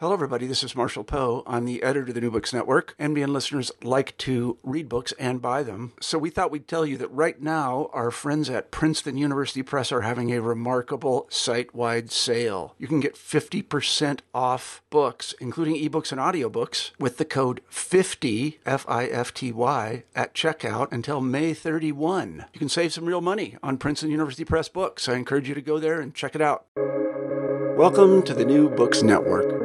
Hello, everybody. This is Marshall Poe. I'm the editor of the New Books Network. NBN listeners like to read books and buy them. So we thought we'd tell you that right now, our friends at Princeton University Press are having a remarkable site-wide sale. You can get 50% off books, including ebooks and audiobooks, with the code 50, F-I-F-T-Y, at checkout until May 31. You can save some real money on Princeton University Press books. I encourage you to go there and check it out. Welcome to the New Books Network.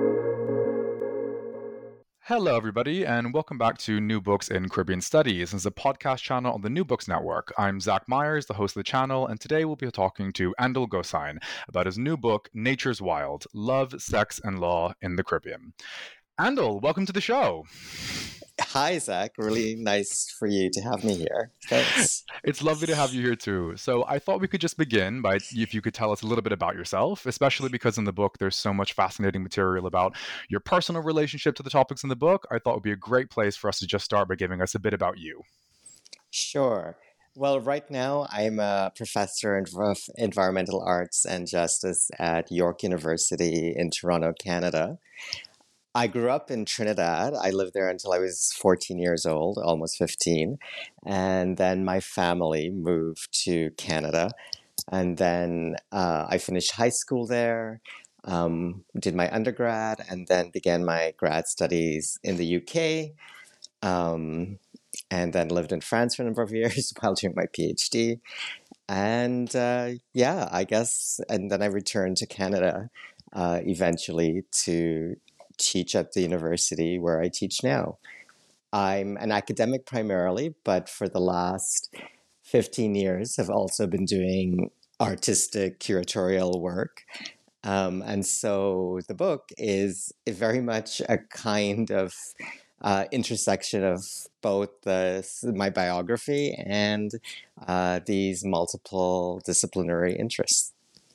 Hello, everybody, and welcome back to New Books in Caribbean Studies. This is a podcast channel on the New Books Network. I'm Zach Myers, the host of the channel, and today we'll be talking to Andal Gosine about his new book, Nature's Wild: Love, Sex, and Law in the Caribbean. Andal, welcome to the show. Hi, Zach. Really nice for you to have me here. Thanks. It's lovely to have you here too. So I thought we could just begin by if you could tell us a little bit about yourself, especially because in the book there's so much fascinating material about your personal relationship to the topics in the book. I thought it would be a great place for us to just start by giving us a bit about you. Sure. Well, right now I'm a professor of environmental arts and justice at York University in Toronto, Canada. I grew up in Trinidad. I lived there until I was 14 years old, almost 15. And then my family moved to Canada. And then I finished high school there, did my undergrad, and then began my grad studies in the UK. And then lived in France for a number of years while doing my PhD. And I guess, and then I returned to Canada eventually to teach at the university where I teach now. I'm an academic primarily, but for the last 15 years have also been doing artistic curatorial work. And so the book is very much a kind of intersection of both my biography and these multiple disciplinary interests.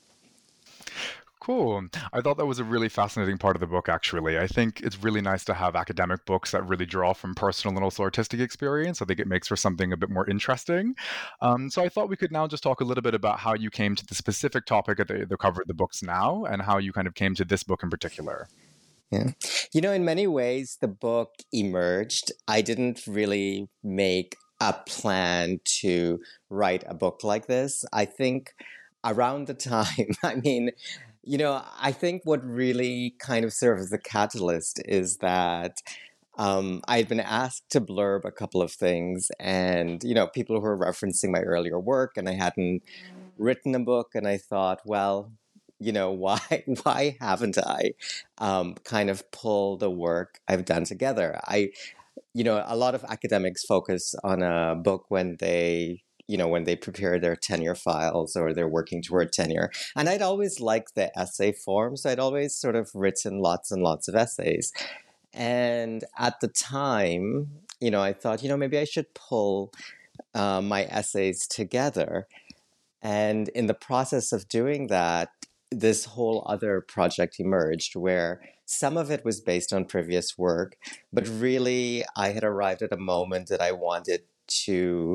Cool. I thought that was a really fascinating part of the book, actually. I think it's really nice to have academic books that really draw from personal and also artistic experience. I think it makes for something a bit more interesting. So I thought we could now just talk a little bit about how you came to the specific topic at the cover of the books now and how you kind of came to this book in particular. Yeah. In many ways, the book emerged. I didn't really make a plan to write a book like this. I think around the time, I think what really kind of served as a catalyst is that I had been asked to blurb a couple of things, and people who were referencing my earlier work, and I hadn't written a book, and I thought, well, why haven't I kind of pull the work I've done together? A lot of academics focus on a book when they prepare their tenure files or they're working toward tenure. And I'd always liked the essay form. So I'd always sort of written lots and lots of essays. And at the time, I thought, maybe I should pull my essays together. And in the process of doing that, this whole other project emerged where some of it was based on previous work, but really I had arrived at a moment that I wanted to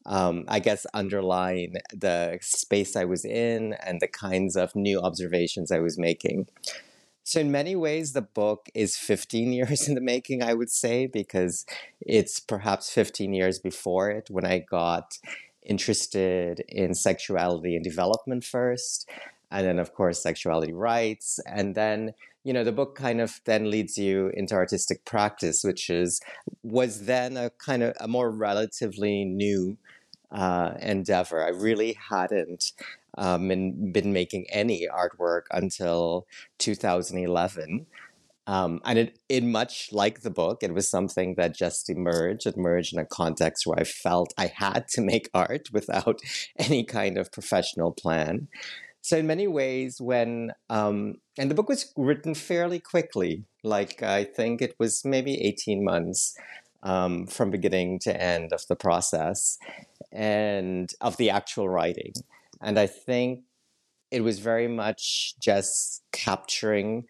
underline the space I was in and the kinds of new observations I was making. So in many ways, the book is 15 years in the making, I would say, because it's perhaps 15 years before it when I got interested in sexuality and development first, and then, of course, sexuality rights. And then, the book kind of then leads you into artistic practice, which was then a kind of a more relatively new endeavor. I really hadn't been making any artwork until 2011. And it much like the book, it was something that just emerged. It emerged in a context where I felt I had to make art without any kind of professional plan. So in many ways, and the book was written fairly quickly, like I think it was maybe 18 months from beginning to end of the process and of the actual writing. And I think it was very much just capturing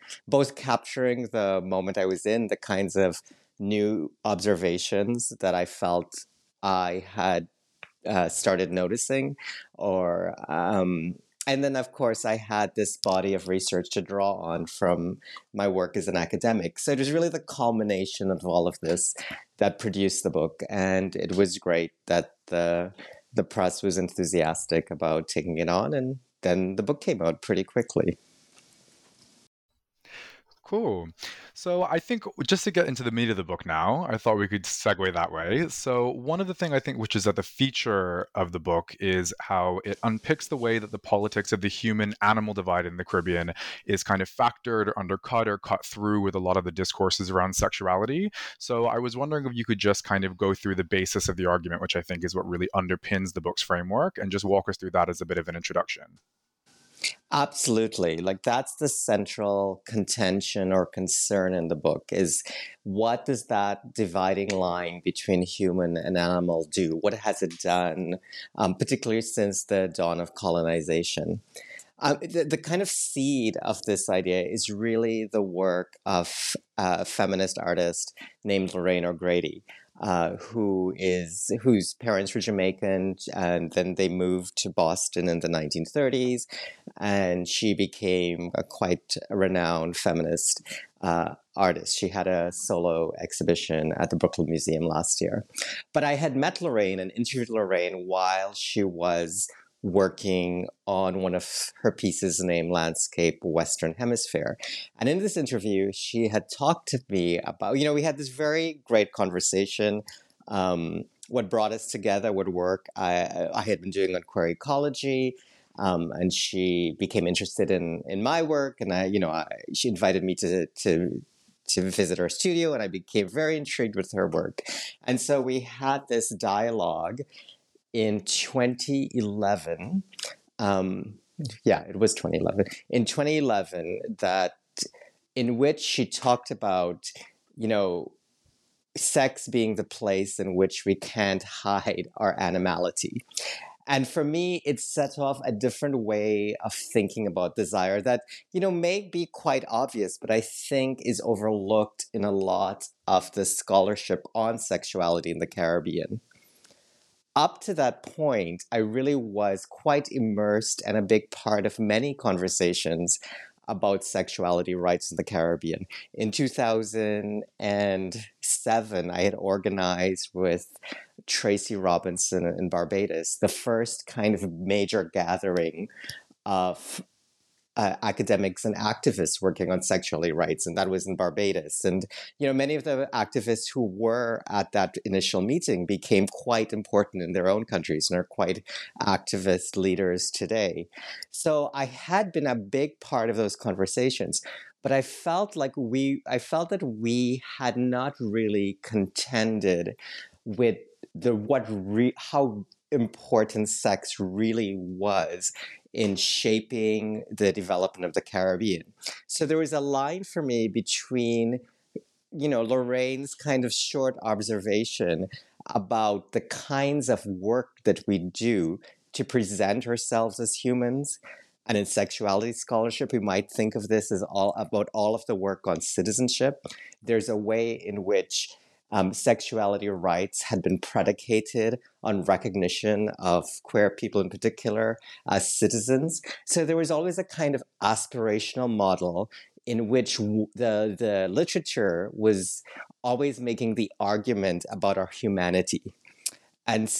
the moment I was in, the kinds of new observations that I felt I had started noticing, or And then, of course, I had this body of research to draw on from my work as an academic. So it was really the culmination of all of this that produced the book. And it was great that the press was enthusiastic about taking it on. And then the book came out pretty quickly. Cool. So I think just to get into the meat of the book now, I thought we could segue that way. So one of the things I think which is at the feature of the book is how it unpicks the way that the politics of the human-animal divide in the Caribbean is kind of factored or undercut or cut through with a lot of the discourses around sexuality. So I was wondering if you could just kind of go through the basis of the argument, which I think is what really underpins the book's framework, and just walk us through that as a bit of an introduction. Absolutely. Like that's the central contention or concern in the book is what does that dividing line between human and animal do? What has it done, particularly since the dawn of colonization? The kind of seed of this idea is really the work of a feminist artist named Lorraine O'Grady, whose parents were Jamaican, and then they moved to Boston in the 1930s, and she became a quite renowned feminist artist. She had a solo exhibition at the Brooklyn Museum last year. But I had met Lorraine and interviewed Lorraine while she was working on one of her pieces named Landscape Western Hemisphere. And in this interview, she had talked to me about, we had this very great conversation. What brought us together, what work I had been doing on queer ecology, and she became interested in my work. And she invited me to visit her studio, and I became very intrigued with her work. And so we had this dialogue in 2011, it was 2011. In 2011, in which she talked about, sex being the place in which we can't hide our animality. And for me, it set off a different way of thinking about desire that, may be quite obvious, but I think is overlooked in a lot of the scholarship on sexuality in the Caribbean. Up to that point, I really was quite immersed and a big part of many conversations about sexuality rights in the Caribbean. In 2007, I had organized with Tracy Robinson in Barbados the first kind of major gathering of academics and activists working on sexuality rights, and that was in Barbados. And many of the activists who were at that initial meeting became quite important in their own countries and are quite activist leaders today. So I had been a big part of those conversations, but I felt that we had not really contended with how important sex really was in shaping the development of the Caribbean. So there was a line for me between, Lorraine's kind of short observation about the kinds of work that we do to present ourselves as humans. And in sexuality scholarship, we might think of this as all of the work on citizenship. There's a way in which sexuality rights had been predicated on recognition of queer people in particular as citizens. So there was always a kind of aspirational model in which the literature was always making the argument about our humanity. And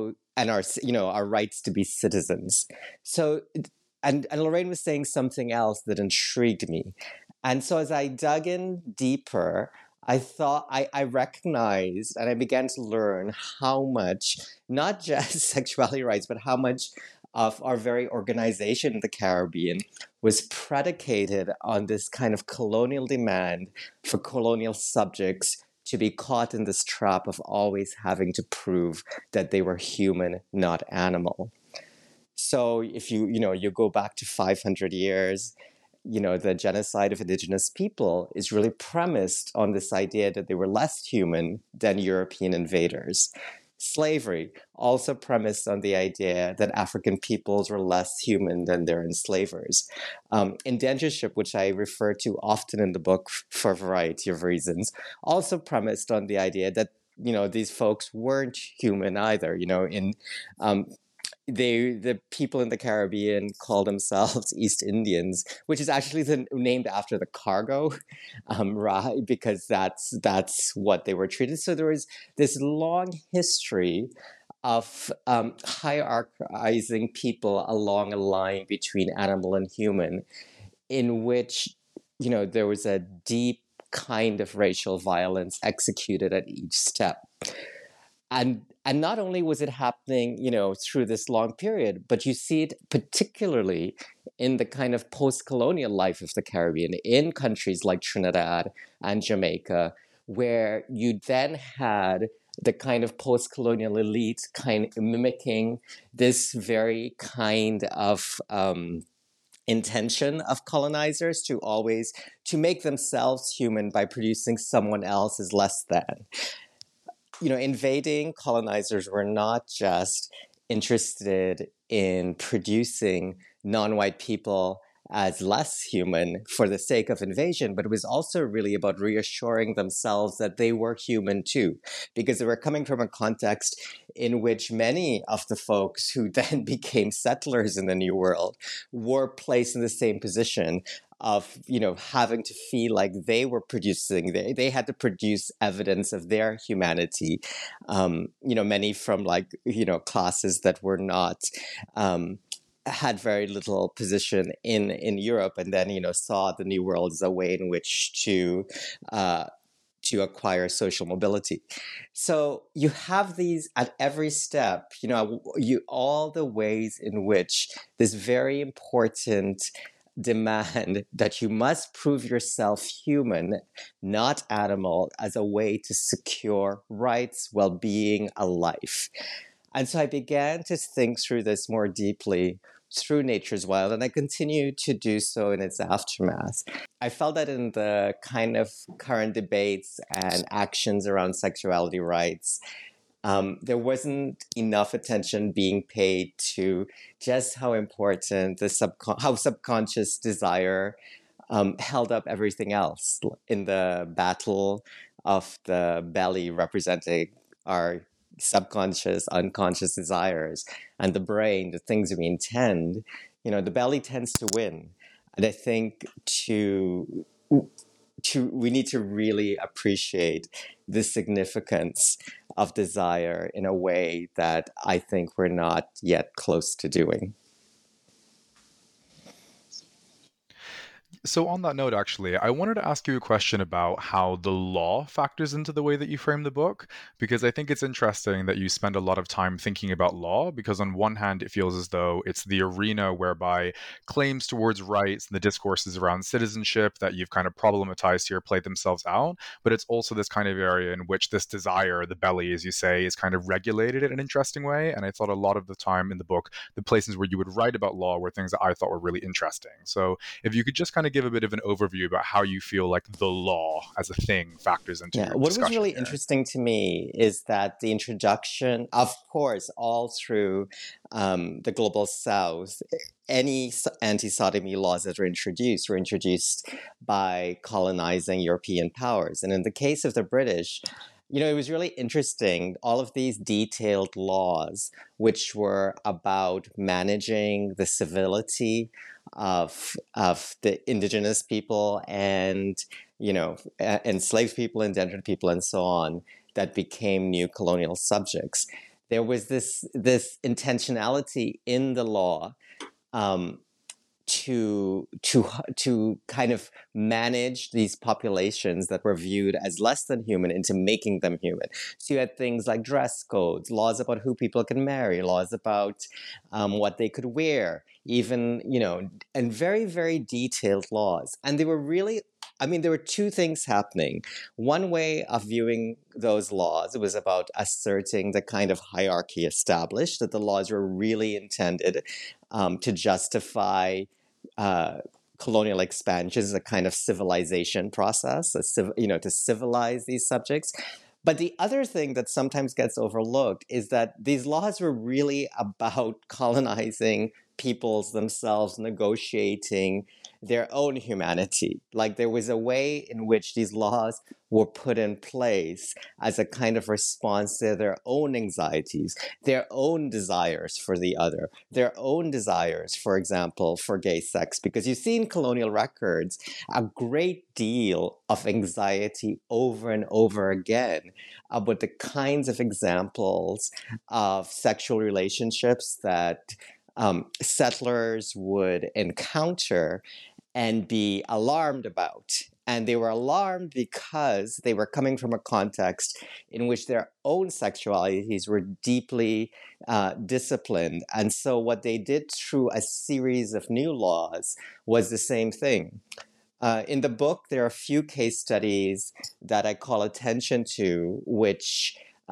our rights to be citizens. So, and Lorraine was saying something else that intrigued me. And so as I dug in deeper, I thought I recognized and I began to learn how much, not just sexuality rights, but how much of our very organization in the Caribbean was predicated on this kind of colonial demand for colonial subjects to be caught in this trap of always having to prove that they were human, not animal. So if you go back to 500 years, the genocide of indigenous people is really premised on this idea that they were less human than European invaders. Slavery, also premised on the idea that African peoples were less human than their enslavers. Indentureship, which I refer to often in the book for a variety of reasons, also premised on the idea that, these folks weren't human either. the people in the Caribbean call themselves East Indians, which is actually named after the cargo, right? Because that's what they were treated. So there was this long history of hierarchizing people along a line between animal and human, in which, there was a deep kind of racial violence executed at each step. And not only was it happening, through this long period, but you see it particularly in the kind of post-colonial life of the Caribbean, in countries like Trinidad and Jamaica, where you then had the kind of post-colonial elite kind of mimicking this very kind of intention of colonizers to make themselves human by producing someone else as less than. Invading colonizers were not just interested in producing non-white people as less human for the sake of invasion, but it was also really about reassuring themselves that they were human too, because they were coming from a context in which many of the folks who then became settlers in the New World were placed in the same position of having to feel like they were producing, they had to produce evidence of their humanity. Many from classes that were not had very little position in Europe, and then saw the New World as a way in which to acquire social mobility. So you have these at every step, all the ways in which this very important demand that you must prove yourself human, not animal, as a way to secure rights, well-being, a life. And so I began to think through this more deeply through Nature's Wild, and I continue to do so in its aftermath. I felt that in the kind of current debates and actions around sexuality rights, there wasn't enough attention being paid to just how important how subconscious desire held up everything else in the battle of the belly representing our subconscious, unconscious desires, and the brain, the things we intend. The belly tends to win. And I think we need to really appreciate the significance of desire in a way that I think we're not yet close to doing. So, on that note, actually, I wanted to ask you a question about how the law factors into the way that you frame the book, because I think it's interesting that you spend a lot of time thinking about law, because on one hand, it feels as though it's the arena whereby claims towards rights and the discourses around citizenship that you've kind of problematized here play themselves out, but it's also this kind of area in which this desire, the belly, as you say, is kind of regulated in an interesting way. And I thought a lot of the time in the book, the places where you would write about law were things that I thought were really interesting. So if you could just kind of give a bit of an overview about how you feel like the law as a thing factors into your what was really here. Interesting to me is that the introduction, of course, all through the Global South, any anti-sodomy laws that were introduced by colonizing European powers. And in the case of the British, it was really interesting, all of these detailed laws, which were about managing the civility of the indigenous people and, enslaved people, indentured people, and so on, that became new colonial subjects. There was this intentionality in the law to kind of manage these populations that were viewed as less than human into making them human. So you had things like dress codes, laws about who people can marry, laws about what they could wear, even, and very, very detailed laws. And they were really, there were two things happening. One way of viewing those laws was about asserting the kind of hierarchy established, that the laws were really intended to justify colonial expansion as a kind of civilization process, to civilize these subjects. But the other thing that sometimes gets overlooked is that these laws were really about colonizing peoples themselves, negotiating their own humanity. Like there was a way in which these laws were put in place as a kind of response to their own anxieties, their own desires for the other, their own desires, for example, for gay sex. Because you see in colonial records a great deal of anxiety over and over again about the kinds of examples of sexual relationships that settlers would encounter and be alarmed about. And they were alarmed because they were coming from a context in which their own sexualities were deeply disciplined. And so what they did through a series of new laws was the same thing. In the book, there are a few case studies that I call attention to, which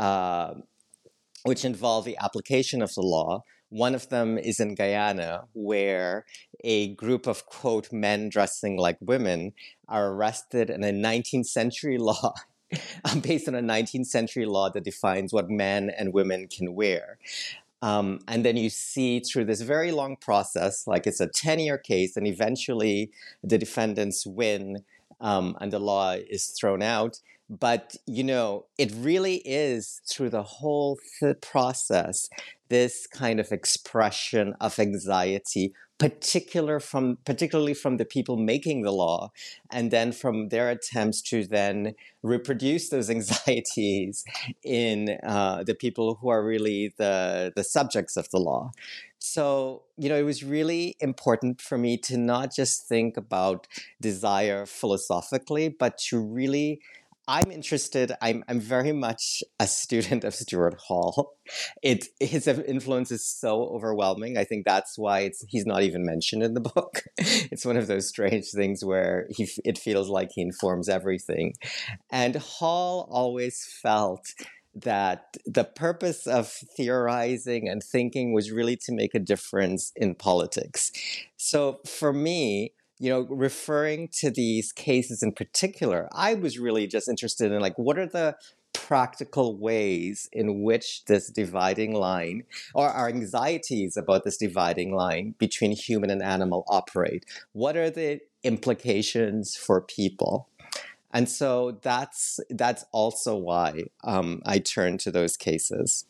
involve the application of the law. One of them is in Guyana, where a group of, quote, men dressing like women are arrested in a 19th century law, based on a 19th century law that defines what men and women can wear. And then you see through this very long process, like it's a 10-year case, and eventually the defendants win and the law is thrown out. But, it really is through the whole process, this kind of expression of anxiety, particularly from the people making the law, and then from their attempts to then reproduce those anxieties in the people who are really the subjects of the law. So, it was really important for me to not just think about desire philosophically, but to really I'm interested. I'm very much a student of Stuart Hall. His influence is so overwhelming. I think that's why he's not even mentioned in the book. It's one of those strange things where it feels like he informs everything. And Hall always felt that the purpose of theorizing and thinking was really to make a difference in politics. So for me, referring to these cases in particular, I was really just interested in what are the practical ways in which this dividing line, or our anxieties about this dividing line between human and animal operate? What are the implications for people? And so that's also why I turned to those cases.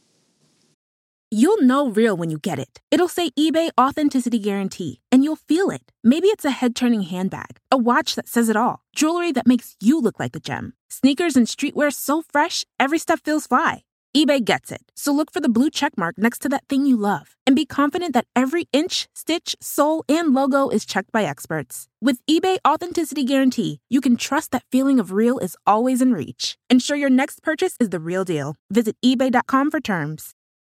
You'll know real when you get it. It'll say eBay Authenticity Guarantee, and you'll feel it. Maybe it's a head-turning handbag, a watch that says it all, jewelry that makes you look like a gem, sneakers and streetwear so fresh, every step feels fly. eBay gets it. So look for the blue check mark next to that thing you love, and be confident that every inch, stitch, sole, and logo is checked by experts. With eBay Authenticity Guarantee, you can trust that feeling of real is always in reach. Ensure your next purchase is the real deal. Visit eBay.com for terms.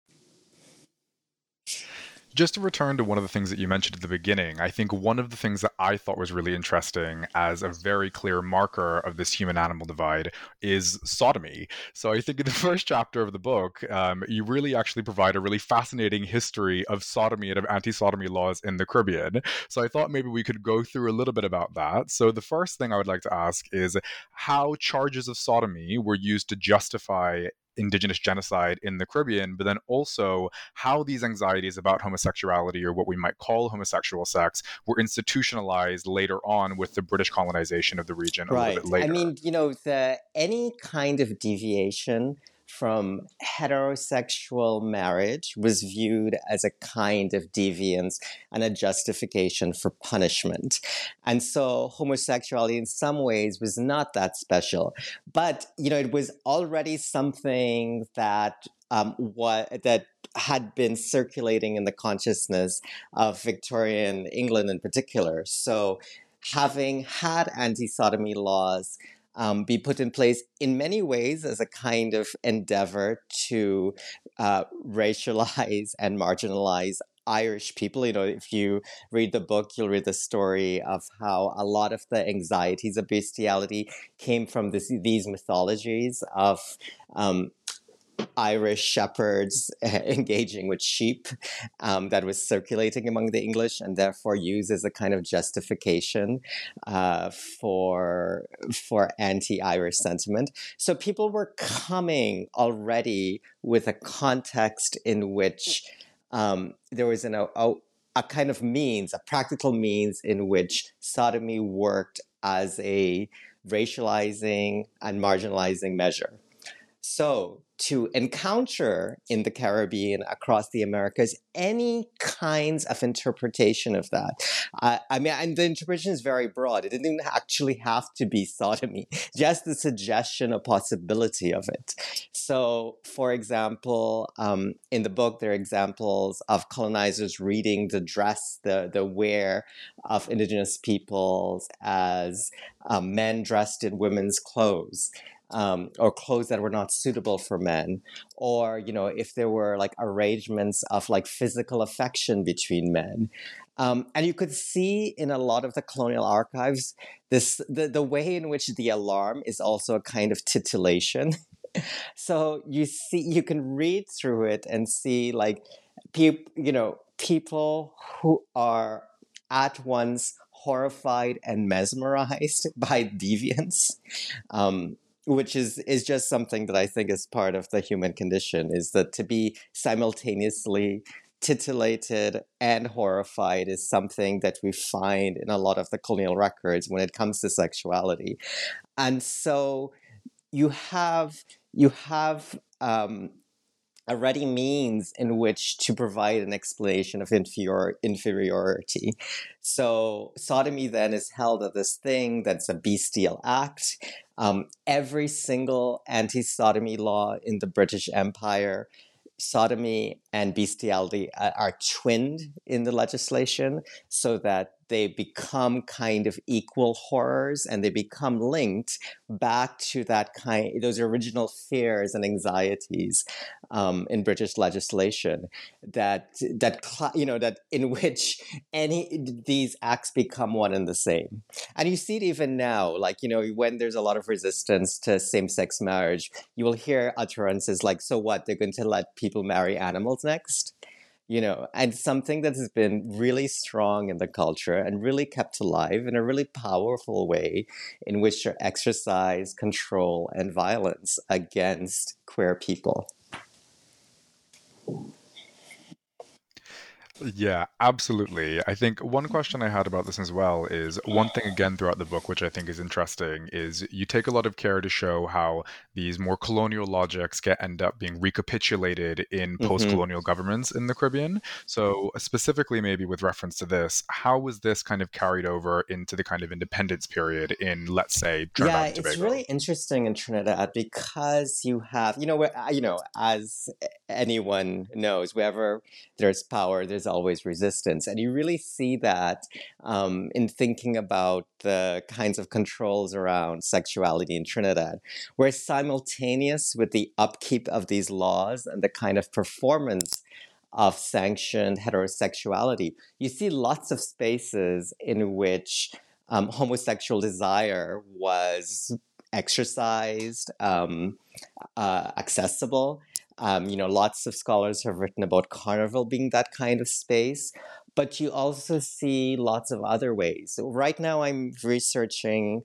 Just to return to one of the things that you mentioned at the beginning, I think one of the things that I thought was really interesting as a very clear marker of this human-animal divide is sodomy. So I think in the first chapter of the book, you really actually provide a really fascinating history of sodomy and of anti-sodomy laws in the Caribbean. So I thought maybe we could go through a little bit about that. So the first thing I would like to ask is how charges of sodomy were used to justify Indigenous genocide in the Caribbean, but then also how these anxieties about homosexuality, or what we might call homosexual sex, were institutionalized later on with the British colonization of the region a little bit later. I mean, any kind of deviation from heterosexual marriage was viewed as a kind of deviance and a justification for punishment. And so homosexuality in some ways was not that special. But, it was already something that that had been circulating in the consciousness of Victorian England in particular. So having had anti-sodomy laws be put in place in many ways as a kind of endeavor to racialize and marginalize Irish people. If you read the book, you'll read the story of how a lot of the anxieties of bestiality came from these mythologies of Irish shepherds engaging with sheep that was circulating among the English, and therefore used as a kind of justification for anti-Irish sentiment. So people were coming already with a context in which there was a a kind of means, a practical means in which sodomy worked as a racializing and marginalizing measure. So to encounter in the Caribbean, across the Americas, any kinds of interpretation of that. I mean, and the interpretation is very broad. It didn't actually have to be sodomy, just the suggestion or possibility of it. So, for example, in the book, there are examples of colonizers reading the dress, the wear of indigenous peoples as men dressed in women's clothes. Or clothes that were not suitable for men, or if there were like arrangements of like physical affection between men, and you could see in a lot of the colonial archives the way in which the alarm is also a kind of titillation. So you can read through it and see like people who are at once horrified and mesmerized by deviance. Which is just something that I think is part of the human condition, is that to be simultaneously titillated and horrified is something that we find in a lot of the colonial records when it comes to sexuality. And so you have a ready means in which to provide an explanation of inferiority. So sodomy then is held as this thing that's a bestial act. Every single anti-sodomy law in the British Empire, sodomy and bestiality are twinned in the legislation so that they become kind of equal horrors, and they become linked back to those original fears and anxieties in British legislation that in which these acts become one and the same. And you see it even now, like when there's a lot of resistance to same-sex marriage, you will hear utterances like, "So what? They're going to let people marry animals next?" And something that has been really strong in the culture and really kept alive in a really powerful way in which to exercise control and violence against queer people. Yeah, absolutely. I think one question I had about this as well is one thing again throughout the book, which I think is interesting, is you take a lot of care to show how these more colonial logics end up being recapitulated in post-colonial governments in the Caribbean. So specifically, maybe with reference to this, how was this kind of carried over into the kind of independence period in, let's say, Trinidad and Tobago? It's really interesting in Trinidad because you have, as anyone knows, wherever there's power, there's always resistance. And you really see that in thinking about the kinds of controls around sexuality in Trinidad, where simultaneous with the upkeep of these laws and the kind of performance of sanctioned heterosexuality, you see lots of spaces in which homosexual desire was exercised, accessible. Lots of scholars have written about Carnival being that kind of space, but you also see lots of other ways. So right now I'm researching,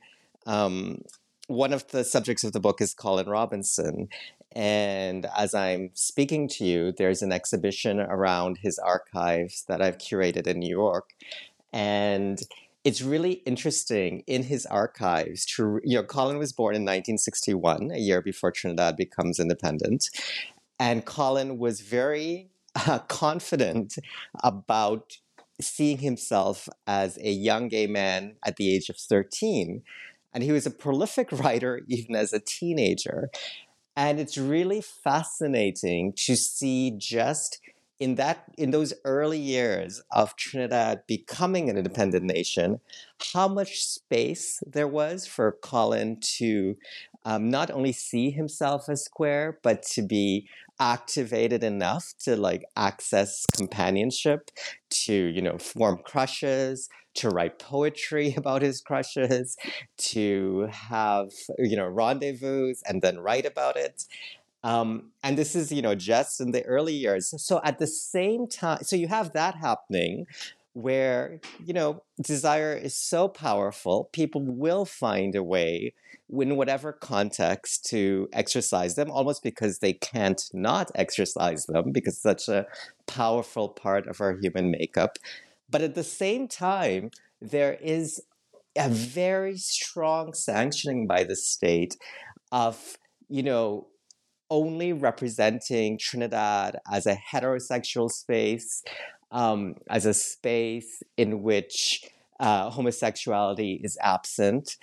one of the subjects of the book is Colin Robinson. And as I'm speaking to you, there's an exhibition around his archives that I've curated in New York. And it's really interesting in his archives Colin was born in 1961, a year before Trinidad becomes independent. And Colin was very confident about seeing himself as a young gay man at the age of 13. And he was a prolific writer even as a teenager. And it's really fascinating to see just in those early years of Trinidad becoming an independent nation, how much space there was for Colin to not only see himself as queer, but to be activated enough to access companionship, to form crushes, to write poetry about his crushes, to have rendezvous and then write about it. And this is just in the early years. So at the same time, so you have that happening, where, desire is so powerful, people will find a way in whatever context to exercise them, almost because they can't not exercise them, because it's such a powerful part of our human makeup. But at the same time, there is a very strong sanctioning by the state of, only representing Trinidad as a heterosexual space, as a space in which homosexuality is absent.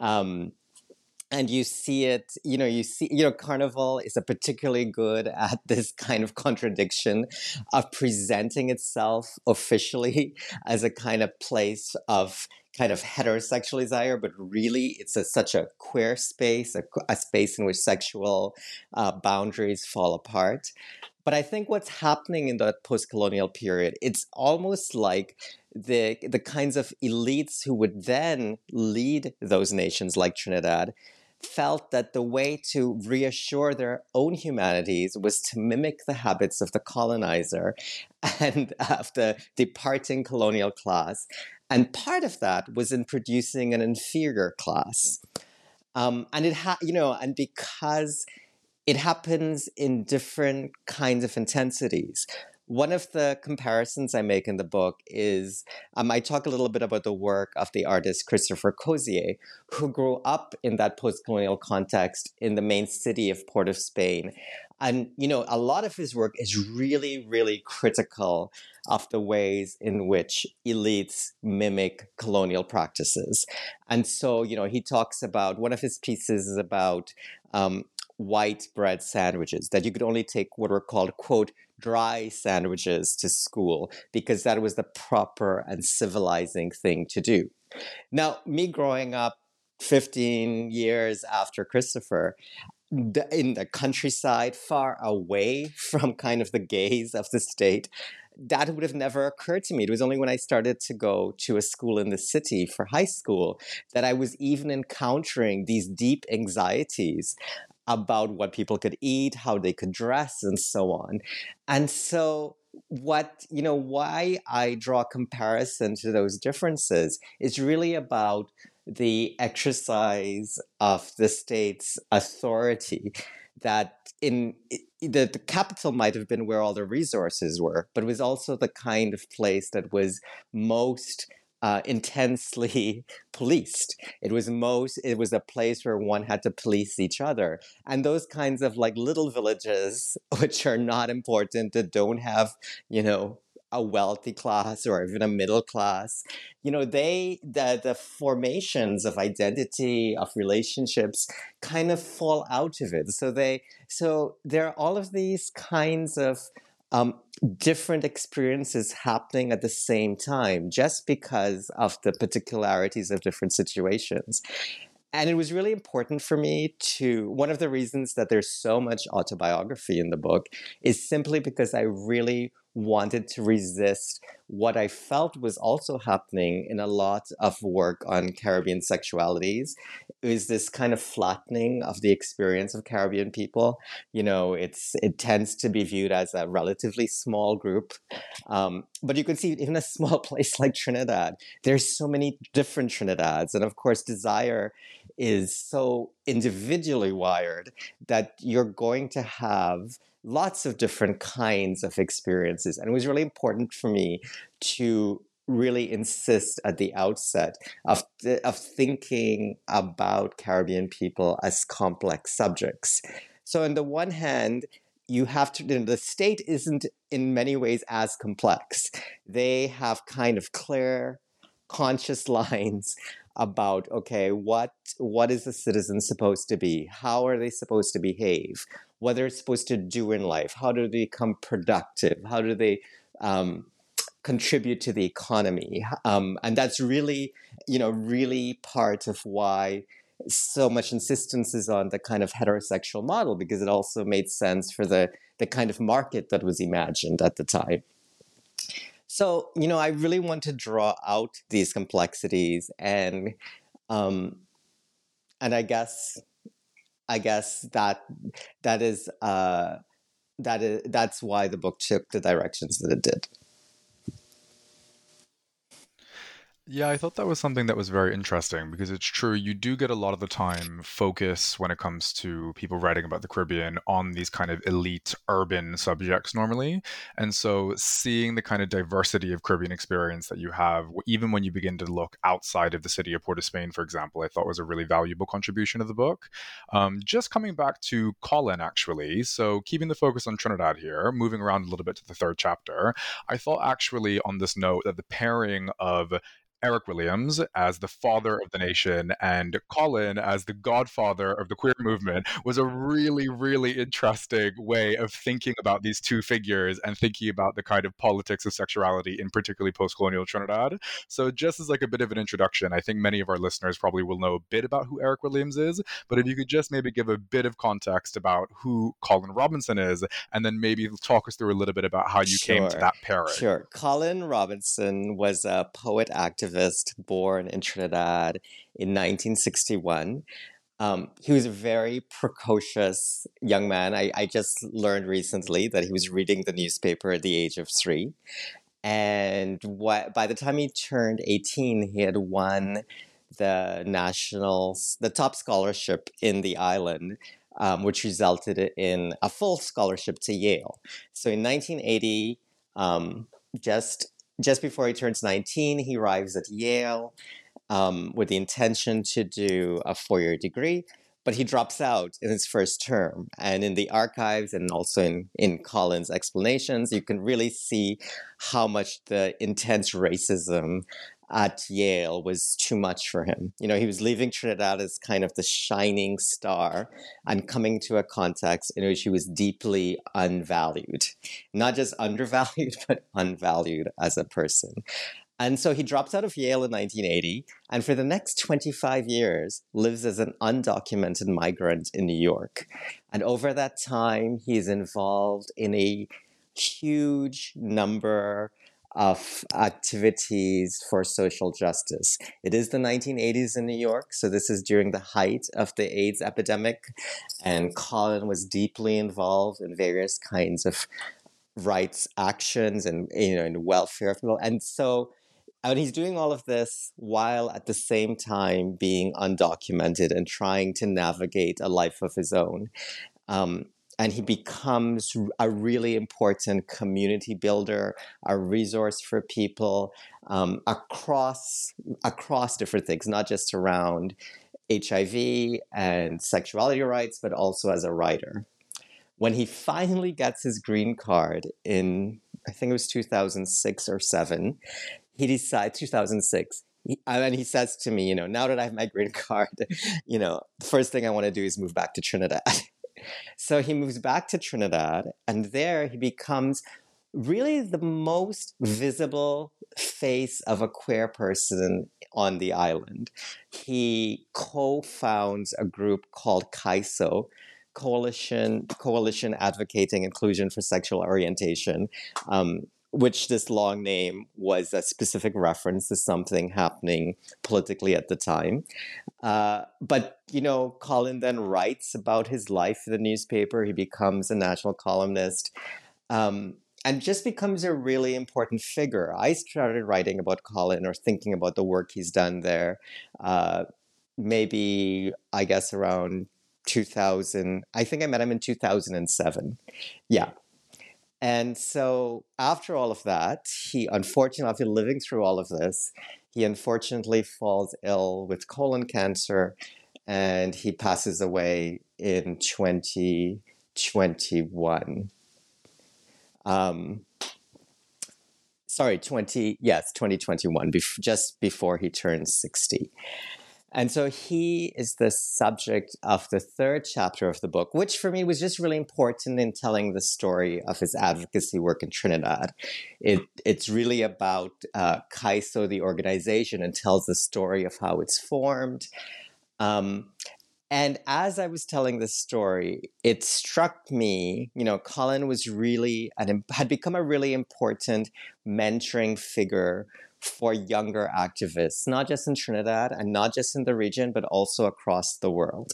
And you see it, Carnival is a particularly good at this kind of contradiction of presenting itself officially as a kind of place of kind of heterosexual desire, but really it's such a queer space, a space in which sexual boundaries fall apart. But I think what's happening in the post-colonial period, it's almost like the kinds of elites who would then lead those nations like Trinidad felt that the way to reassure their own humanities was to mimic the habits of the colonizer and of the departing colonial class. And part of that was in producing an inferior class. And and because it happens in different kinds of intensities. One of the comparisons I make in the book is I talk a little bit about the work of the artist Christopher Cozier, who grew up in that post-colonial context in the main city of Port of Spain. And, a lot of his work is really, really critical of the ways in which elites mimic colonial practices. And so, he talks about, one of his pieces is about white bread sandwiches, that you could only take what were called, quote, dry sandwiches to school, because that was the proper and civilizing thing to do. Now, me growing up 15 years after Christopher, in the countryside, far away from kind of the gaze of the state, that would have never occurred to me. It was only when I started to go to a school in the city for high school that I was even encountering these deep anxieties about what people could eat, how they could dress, and so on. And so why I draw comparison to those differences is really about the exercise of the state's authority, that the capital might have been where all the resources were, but it was also the kind of place that was most intensely policed. It was a place where one had to police each other. And those kinds of like little villages, which are not important, that don't have, a wealthy class or even a middle class, the formations of identity, of relationships kind of fall out of it. So there are all of these kinds of different experiences happening at the same time, just because of the particularities of different situations. And it was really important for me one of the reasons that there's so much autobiography in the book is simply because I really wanted to resist what I felt was also happening in a lot of work on Caribbean sexualities, is this kind of flattening of the experience of Caribbean people. It tends to be viewed as a relatively small group. But you can see even a small place like Trinidad, there's so many different Trinidads. And of course, desire is so individually wired that you're going to have lots of different kinds of experiences. And it was really important for me to really insist at the outset of thinking about Caribbean people as complex subjects. So on the one hand, you have to, the state isn't in many ways as complex. They have kind of clear, conscious lines about, okay, what is a citizen supposed to be? How are they supposed to behave? What they're supposed to do in life? How do they become productive? How do they contribute to the economy? And that's really, really part of why so much insistence is on the kind of heterosexual model, because it also made sense for the kind of market that was imagined at the time. So, I really want to draw out these complexities, and I guess that's why the book took the directions that it did. Yeah, I thought that was something that was very interesting because it's true. You do get a lot of the time focus when it comes to people writing about the Caribbean on these kind of elite urban subjects normally. And so seeing the kind of diversity of Caribbean experience that you have, even when you begin to look outside of the city of Port of Spain, for example, I thought was a really valuable contribution of the book. Just coming back to Colin, actually. So keeping the focus on Trinidad here, moving around a little bit to the third chapter, I thought actually on this note that the pairing of Eric Williams as the father of the nation and Colin as the godfather of the queer movement was a really, really interesting way of thinking about these two figures and thinking about the kind of politics of sexuality in particularly post-colonial Trinidad. So just as like a bit of an introduction, I think many of our listeners probably will know a bit about who Eric Williams is, but if you could just maybe give a bit of context about who Colin Robinson is, and then maybe talk us through a little bit about how you came to Sure, that pairing. sure. Colin Robinson was a poet activist born in Trinidad in 1961. He was a very precocious young man. I just learned recently that he was reading the newspaper at the age of 3. And by the time he turned 18, he had won the top scholarship in the island, which resulted in a full scholarship to Yale. So in 1980, just before he turns 19, he arrives at Yale with the intention to do a 4-year degree, but he drops out in his first term. And in the archives and also in Colin's explanations, you can really see how much the intense racism at Yale was too much for him. You know, he was leaving Trinidad as kind of the shining star and coming to a context in which he was deeply unvalued. Not just undervalued, but unvalued as a person. And so he drops out of Yale in 1980, and for the next 25 years lives as an undocumented migrant in New York. And over that time, he is involved in a huge number of activities for social justice. It is the 1980s in New York, so this is during the height of the AIDS epidemic, and Colin was deeply involved in various kinds of rights actions and, you know, in welfare of people. And so he's doing all of this while at the same time being undocumented and trying to navigate a life of his own. And he becomes a really important community builder, a resource for people across different things, not just around HIV and sexuality rights, but also as a writer. When he finally gets his green card in, I think it was 2006 or 7, he decides, 2006, and he says to me, you know, now that I have my green card, you know, the first thing I want to do is move back to Trinidad. So he moves back to Trinidad, and there he becomes really the most visible face of a queer person on the island. He co-founds a group called CAISO, Coalition Advocating Inclusion for Sexual Orientation, which this long name was a specific reference to something happening politically at the time. But, you know, Colin then writes about his life in the newspaper. He becomes a national columnist and just becomes a really important figure. I started writing about Colin or thinking about the work he's done there, maybe, I guess, around 2000. I think I met him in 2007. Yeah. And so after all of that, he unfortunately, after living through all of this, he unfortunately falls ill with colon cancer, and he passes away in 2021. 2021, just before he turns 60. And so he is the subject of the third chapter of the book, which for me was just really important in telling the story of his advocacy work in Trinidad. It's really about CAISO, the organization, and tells the story of how it's formed. And as I was telling this story, it struck me, you know, Colin was really had become a really important mentoring figure for younger activists, not just in Trinidad and not just in the region, but also across the world.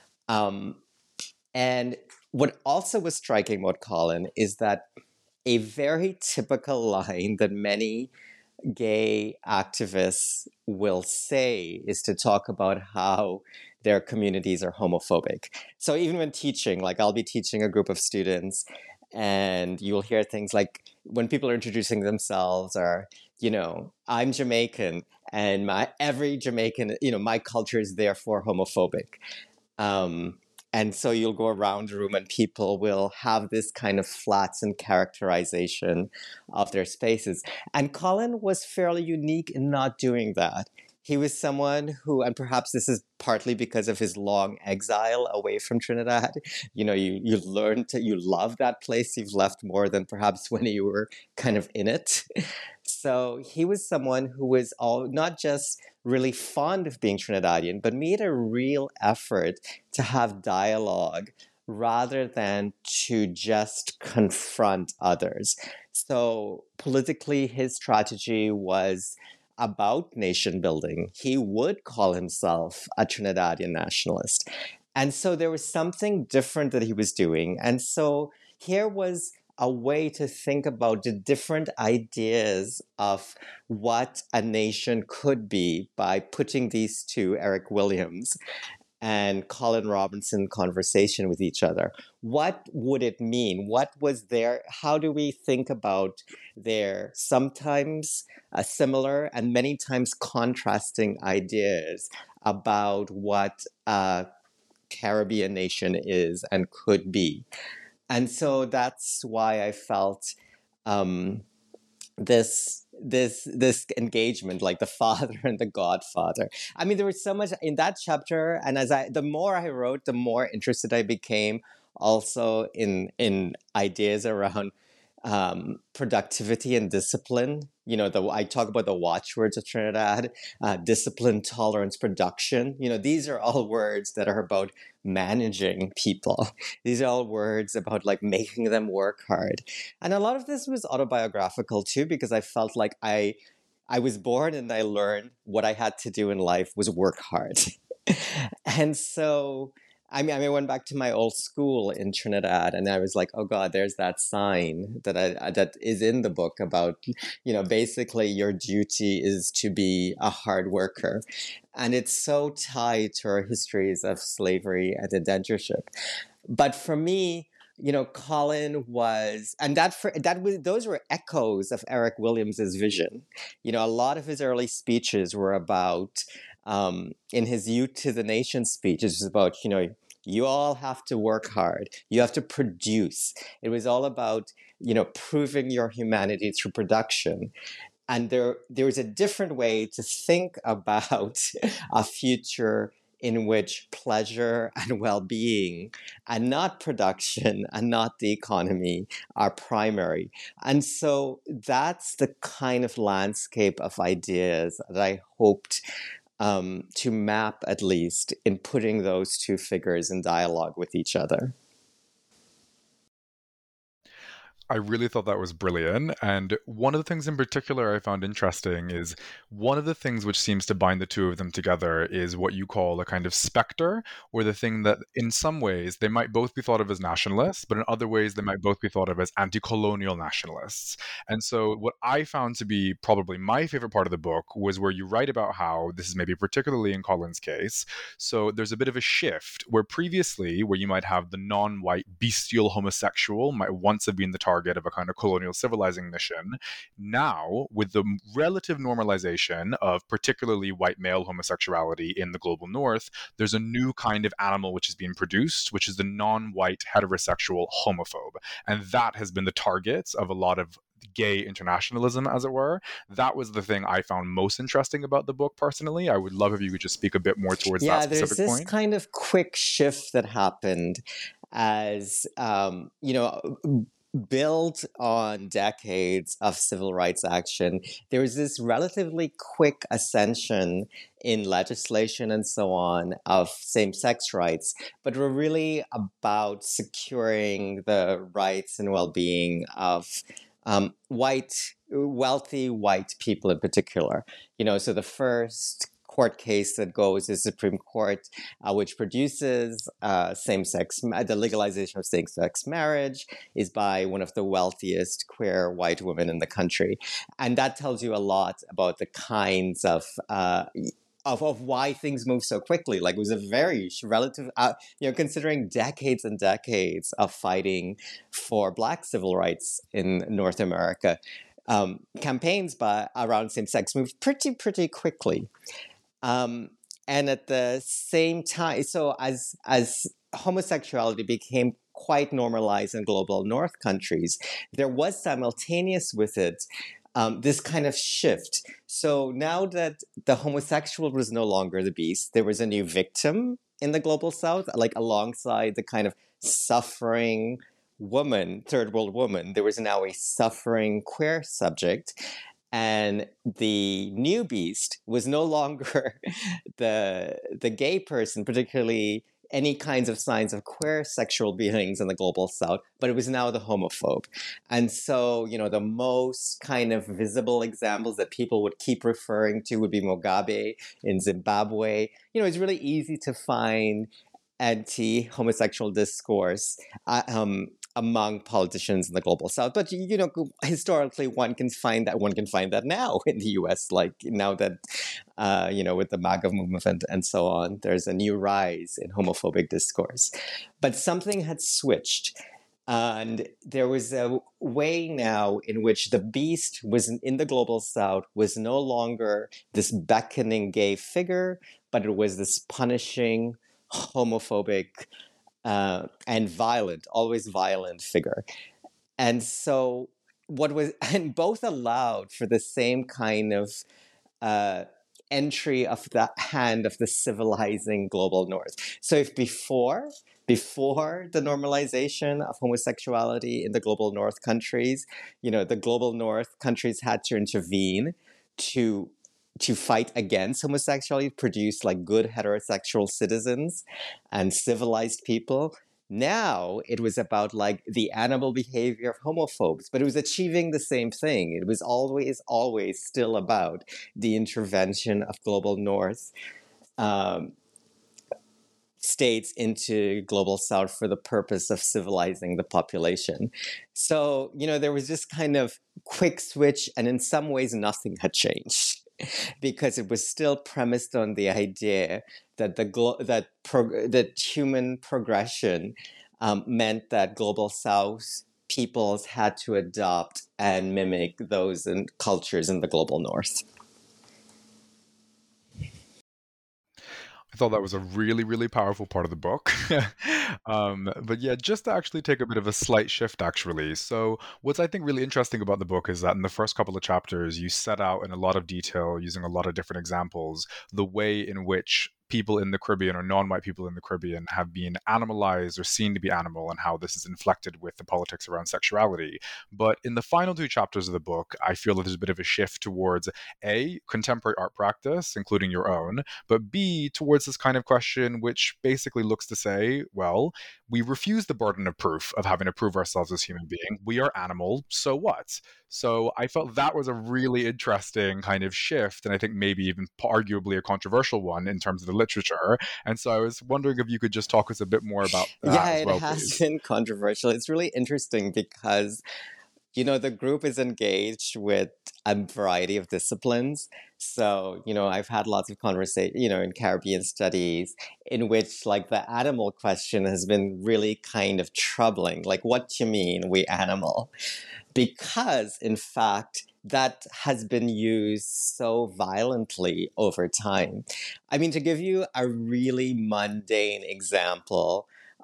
And what also was striking about Colin is that a very typical line that many gay activists will say is to talk about how their communities are homophobic. So even when teaching, like I'll be teaching a group of students, and you'll hear things like when people are introducing themselves are, I'm Jamaican, and every Jamaican, my culture is therefore homophobic. And so you'll go around the room and people will have this kind of flattened characterization of their spaces. And Colin was fairly unique in not doing that. He was someone who, and perhaps this is partly because of his long exile away from Trinidad, you learn you love that place you've left more than perhaps when you were kind of in it. So he was someone who was not just really fond of being Trinidadian, but made a real effort to have dialogue rather than to just confront others. So politically, his strategy was about nation building. He would call himself a Trinidadian nationalist. And so there was something different that he was doing. And so here was a way to think about the different ideas of what a nation could be by putting these two, Eric Williams and Colin Robinson, conversation with each other. What would it mean? What was there? How do we think about their sometimes similar and many times contrasting ideas about what a Caribbean nation is and could be? And so that's why I felt this engagement, like the father and the godfather. I mean, there was so much in that chapter, and the more I wrote, the more interested I became also in ideas around productivity and discipline. I talk about the watchwords of Trinidad: discipline, tolerance, production. These are all words that are about managing people. These are all words about like making them work hard. And a lot of this was autobiographical too, because I felt like I was born and I learned what I had to do in life was work hard. And so I went back to my old school in Trinidad, and I was like, oh God, there's that sign that is in the book about, basically your duty is to be a hard worker. And it's so tied to our histories of slavery and indentureship. But for me, Colin was, and those were echoes of Eric Williams's vision. A lot of his early speeches were about, in his Youth to the Nation speech, it was about, you all have to work hard. You have to produce. It was all about, proving your humanity through production. And there was a different way to think about a future in which pleasure and well-being and not production and not the economy are primary. And so that's the kind of landscape of ideas that I hoped to map, at least, in putting those two figures in dialogue with each other. I really thought that was brilliant. And one of the things in particular I found interesting is one of the things which seems to bind the two of them together is what you call a kind of specter, or the thing that in some ways they might both be thought of as nationalists, but in other ways they might both be thought of as anti-colonial nationalists. And so what I found to be probably my favorite part of the book was where you write about how, this is maybe particularly in Colin's case, so there's a bit of a shift where previously, where you might have the non-white bestial homosexual might once have been the target of a kind of colonial civilizing mission. Now, with the relative normalization of particularly white male homosexuality in the global north, there's a new kind of animal which is being produced, which is the non-white heterosexual homophobe. And that has been the target of a lot of gay internationalism, as it were. That was the thing I found most interesting about the book personally. I would love if you could just speak a bit more towards that specific point. Yeah, there's this kind of quick shift that happened as, built on decades of civil rights action. There was this relatively quick ascension in legislation and so on of same-sex rights, but were really about securing the rights and well-being of wealthy white people in particular. So the first court case that goes to the Supreme Court, which produces the legalization of same-sex marriage is by one of the wealthiest queer white women in the country. And that tells you a lot about the kinds of why things move so quickly. Like, it was a very relative, considering decades and decades of fighting for Black civil rights in North America, campaigns around same-sex moved pretty quickly. And at the same time, so as homosexuality became quite normalized in global North countries, there was simultaneous with it this kind of shift. So now that the homosexual was no longer the beast, there was a new victim in the global South, like alongside the kind of suffering woman, third world woman, there was now a suffering queer subject. And the new beast was no longer the gay person, particularly any kinds of signs of queer sexual beings in the global South, but it was now the homophobe. And so, the most kind of visible examples that people would keep referring to would be Mugabe in Zimbabwe. It's really easy to find anti-homosexual discourse among politicians in the global South. But, historically, one can find that now in the US, like now that, with the MAGA movement and so on, there's a new rise in homophobic discourse. But something had switched. And there was a way now in which the beast was in the global South was no longer this beckoning gay figure, but it was this punishing, homophobic, and violent, always violent figure. And so and both allowed for the same kind of entry of the hand of the civilizing global North. So if before the normalization of homosexuality in the global North countries, the global North countries had to intervene to fight against homosexuality, produce like good heterosexual citizens and civilized people. Now it was about like the animal behavior of homophobes, but it was achieving the same thing. It was always still about the intervention of global North states into global South for the purpose of civilizing the population. So, there was this kind of quick switch, and in some ways nothing had changed. Because it was still premised on the idea that that human progression meant that global South peoples had to adopt and mimic those cultures in the global North. I thought that was a really, really powerful part of the book. But yeah, just to actually take a bit of a slight shift, actually. So, what's I think really interesting about the book is that in the first couple of chapters, you set out in a lot of detail, using a lot of different examples, the way in which people in the Caribbean or non-white people in the Caribbean have been animalized or seen to be animal, and how this is inflected with the politics around sexuality. But in the final two chapters of the book, I feel that there's a bit of a shift towards A, contemporary art practice, including your own, but B, towards this kind of question, which basically looks to say, well, we refuse the burden of proof of having to prove ourselves as human beings. We are animal, so what? So I felt that was a really interesting kind of shift, and I think maybe even arguably a controversial one in terms of the literature. And so I was wondering if you could just talk us a bit more about that as well, it has please. been controversial. It's really interesting because, the group is engaged with a variety of disciplines. So, I've had lots of conversation, in Caribbean studies in which like the animal question has been really kind of troubling. Like, what do you mean we animal? Because in fact, that has been used so violently over time. I mean, to give you a really mundane example,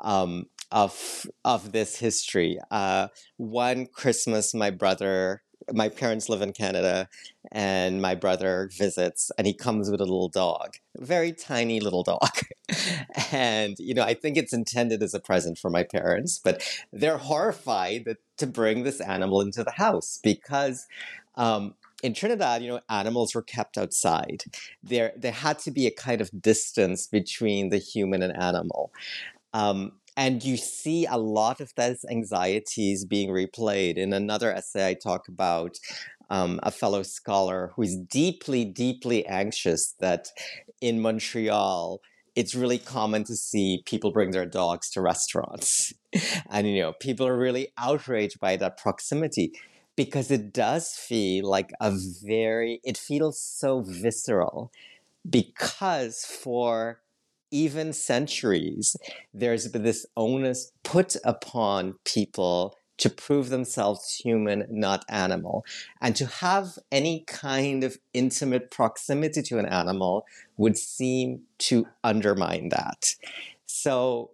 of this history. One Christmas, my parents live in Canada, and my brother visits, and he comes with a little dog, a very tiny little dog. And, I think it's intended as a present for my parents, but they're horrified to bring this animal into the house because in Trinidad, animals were kept outside. There had to be a kind of distance between the human and animal. And you see a lot of those anxieties being replayed. In another essay, I talk about a fellow scholar who is deeply, deeply anxious that in Montreal, it's really common to see people bring their dogs to restaurants. And, people are really outraged by that proximity because it does feel like it feels so visceral, because for even centuries, there's been this onus put upon people to prove themselves human, not animal. And to have any kind of intimate proximity to an animal would seem to undermine that. So,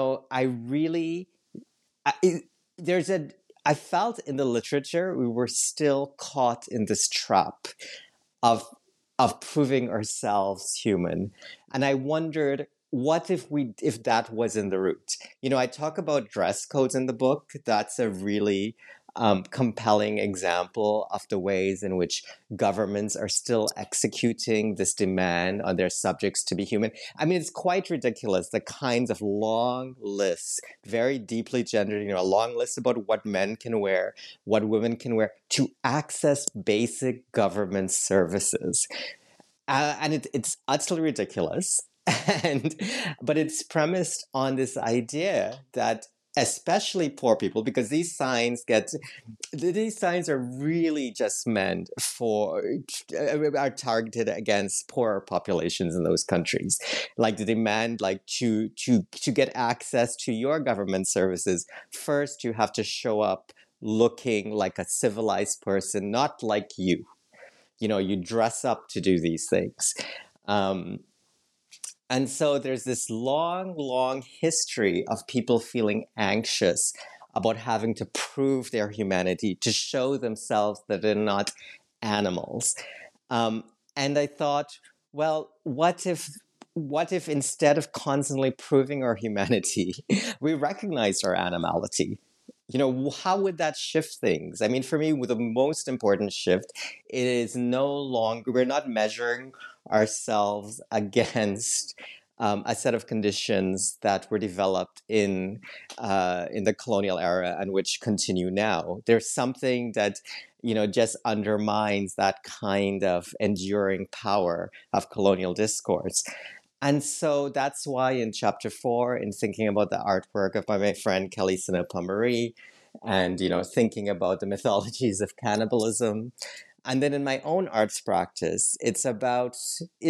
I felt in the literature, we were still caught in this trap of proving ourselves human. And I wondered, what if that was in the root? I talk about dress codes in the book. That's a really compelling example of the ways in which governments are still executing this demand on their subjects to be human. I mean, it's quite ridiculous, the kinds of long lists, very deeply gendered, a long list about what men can wear, what women can wear, to access basic government services. And it's utterly ridiculous. But it's premised on this idea that especially poor people, because these signs are really just meant are targeted against poorer populations in those countries. Like the demand, to get access to your government services, first you have to show up looking like a civilized person, not like you. You dress up to do these things. And so there's this long, long history of people feeling anxious about having to prove their humanity, to show themselves that they're not animals. And I thought, well, what if instead of constantly proving our humanity, we recognized our animality? How would that shift things? I mean, for me, the most important shift is we're not measuring ourselves against a set of conditions that were developed in the colonial era and which continue now. There's something that just undermines that kind of enduring power of colonial discourse. And so that's why in chapter 4, in thinking about the artwork of my friend Kelly Sinopamarie, and thinking about the mythologies of cannibalism, and then in my own arts practice, it's about,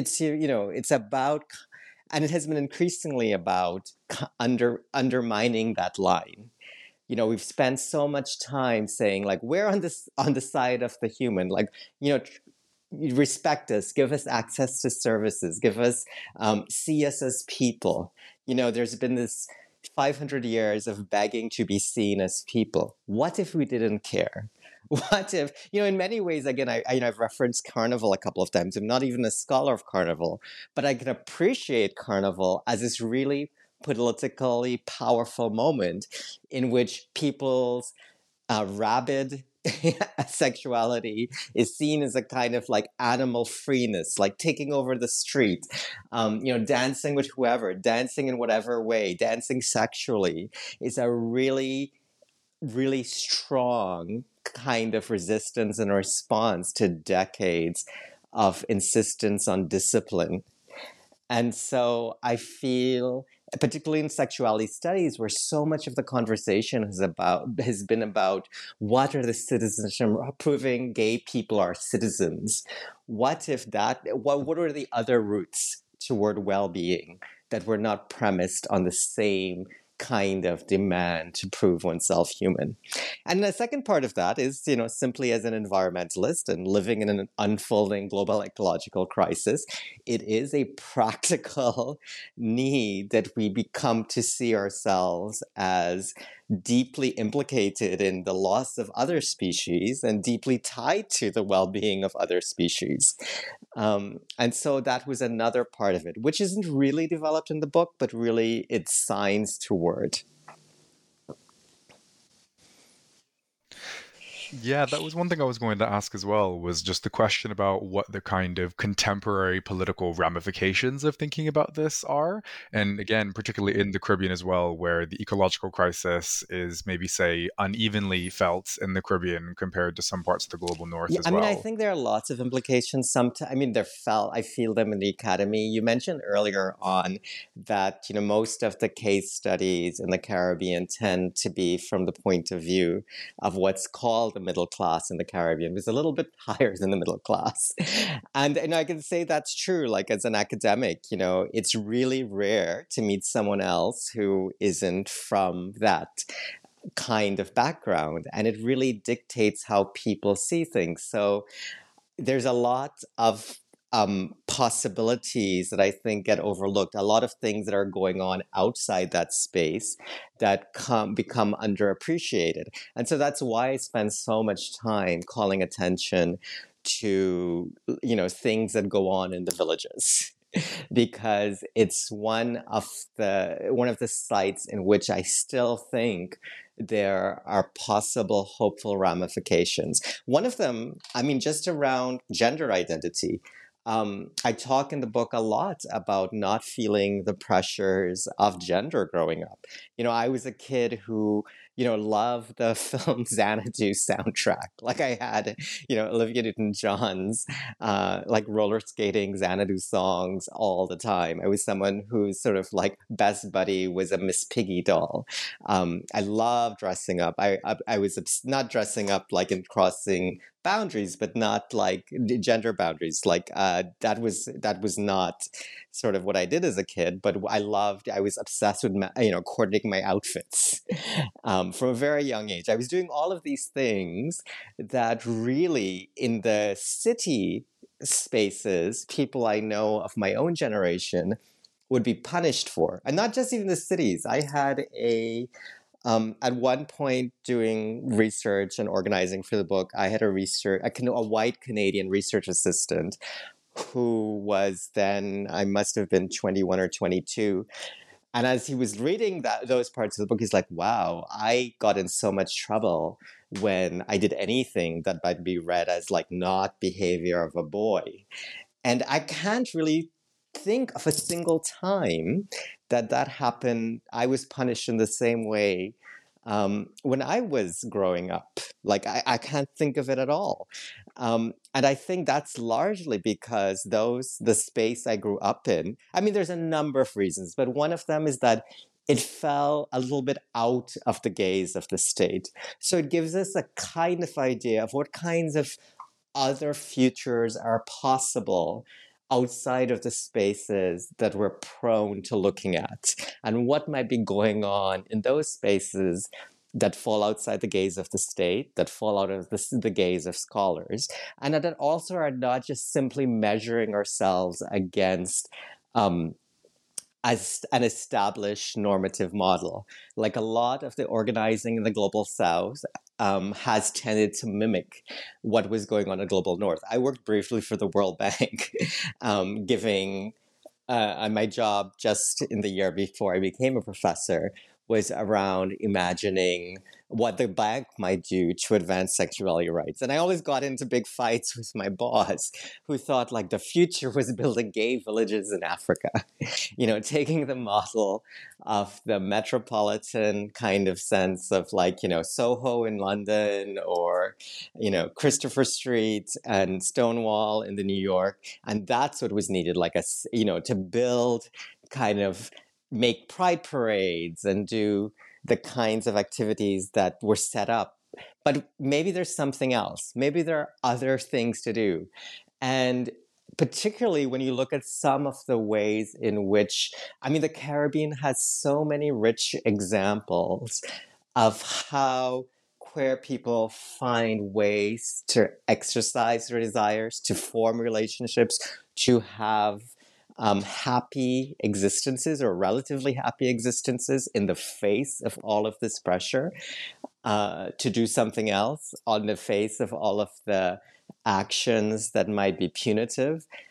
and it has been increasingly about undermining that line. We've spent so much time saying, like, we're on the side of the human, like, respect us, give us access to services, see us as people. There's been this 500 years of begging to be seen as people. What if we didn't care? What if, in many ways, again, I've referenced Carnival a couple of times. I'm not even a scholar of Carnival, but I can appreciate Carnival as this really politically powerful moment in which people's rabid sexuality is seen as a kind of like animal freeness, like taking over the street, dancing with whoever, dancing in whatever way, dancing sexually is a really, really strong kind of resistance and response to decades of insistence on discipline. And so I feel, particularly in sexuality studies, where so much of the conversation has been about what are the citizenship, proving gay people are citizens. What are the other routes toward well-being that were not premised on the same kind of demand to prove oneself human? And the second part of that is, simply as an environmentalist and living in an unfolding global ecological crisis, it is a practical need that we become to see ourselves as deeply implicated in the loss of other species and deeply tied to the well-being of other species. And so that was another part of it, which isn't really developed in the book, but really it's signs toward. Yeah, that was one thing I was going to ask as well, was just the question about what the kind of contemporary political ramifications of thinking about this are. And again, particularly in the Caribbean as well, where the ecological crisis is maybe, say, unevenly felt in the Caribbean compared to some parts of the global north Yeah, as I mean, I well. think there are lots of implications. Sometimes, I mean, they're felt. I feel them in the academy. You mentioned earlier on that most of the case studies in the Caribbean tend to be from the point of view of what's called the middle class in the Caribbean, which is a little bit higher than the middle class, and I can say that's true. Like as an academic, it's really rare to meet someone else who isn't from that kind of background, and it really dictates how people see things. So there's a lot of possibilities that I think get overlooked. A lot of things that are going on outside that space that become underappreciated, and so that's why I spend so much time calling attention to things that go on in the villages. Because it's one of the sites in which I still think there are possible hopeful ramifications. One of them, I mean, just around gender identity. I talk in the book a lot about not feeling the pressures of gender growing up. I was a kid who, loved the film Xanadu soundtrack. Like I had, Olivia Newton-John's like roller skating Xanadu songs all the time. I was someone whose sort of like best buddy was a Miss Piggy doll. I love dressing up. I was not dressing up like in crossing boundaries, but not like gender boundaries. Like that was not sort of what I did as a kid. But I was obsessed with coordinating my outfits from a very young age. I was doing all of these things that really in the city spaces, people I know of my own generation would be punished for. And not just even the cities. I had at one point doing research and organizing for the book, I had a white Canadian research assistant who was then, I must have been 21 or 22. And as he was reading those parts of the book, he's like, wow, I got in so much trouble when I did anything that might be read as like not behavior of a boy. And I can't really think of a single time that happened. I was punished in the same way when I was growing up. Like, I can't think of it at all. And I think that's largely because the space I grew up in, I mean, there's a number of reasons, but one of them is that it fell a little bit out of the gaze of the state. So it gives us a kind of idea of what kinds of other futures are possible outside of the spaces that we're prone to looking at, and what might be going on in those spaces that fall outside the gaze of the state, that fall out of the gaze of scholars, and that also are not just simply measuring ourselves against as an established normative model. Like a lot of the organizing in the global south has tended to mimic what was going on in the global north. I worked briefly for the World Bank, giving my job just in the year before I became a professor was around imagining what the bank might do to advance sexuality rights. And I always got into big fights with my boss, who thought like the future was building gay villages in Africa, taking the model of the metropolitan kind of sense of like, Soho in London, or, Christopher Street and Stonewall in the New York. And that's what was needed, like to build kind of make pride parades and do the kinds of activities that were set up. But maybe there's something else. Maybe there are other things to do. And particularly when you look at some of the ways in which, I mean, the Caribbean has so many rich examples of how queer people find ways to exercise their desires, to form relationships, to have happy existences or relatively happy existences in the face of all of this pressure to do something else, on the face of all of the actions that might be punitive.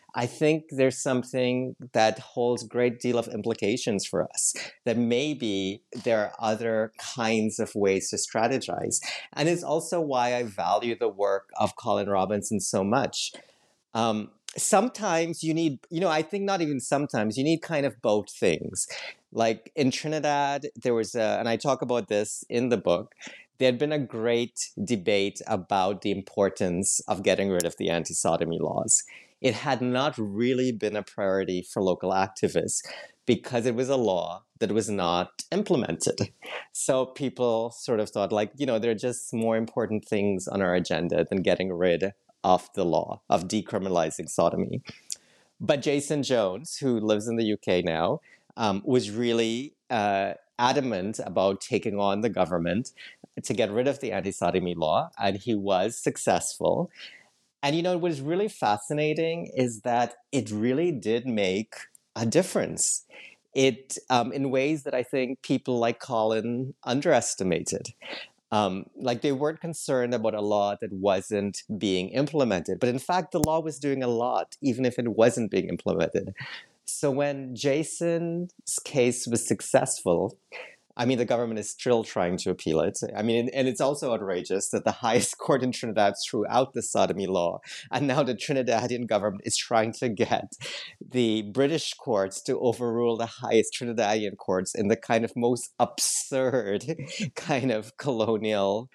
I think there's something that holds a great deal of implications for us, that maybe there are other kinds of ways to strategize. And it's also why I value the work of Colin Robinson so much. Sometimes you need, I think not even sometimes, you need kind of both things. Like in Trinidad, there was and I talk about this in the book, there had been a great debate about the importance of getting rid of the anti-sodomy laws. It had not really been a priority for local activists because it was a law that was not implemented. So people sort of thought like, there are just more important things on our agenda than getting rid of the law, of decriminalizing sodomy. But Jason Jones, who lives in the UK now, was really adamant about taking on the government to get rid of the anti-sodomy law, and he was successful. And what was really fascinating is that it really did make a difference. It in ways that I think people like Colin underestimated. Like they weren't concerned about a law that wasn't being implemented, but in fact, the law was doing a lot, even if it wasn't being implemented. So when Jason's case was successful, I mean, the government is still trying to appeal it. I mean, and it's also outrageous that the highest court in Trinidad threw out the sodomy law. And now the Trinidadian government is trying to get the British courts to overrule the highest Trinidadian courts in the kind of most absurd kind of colonial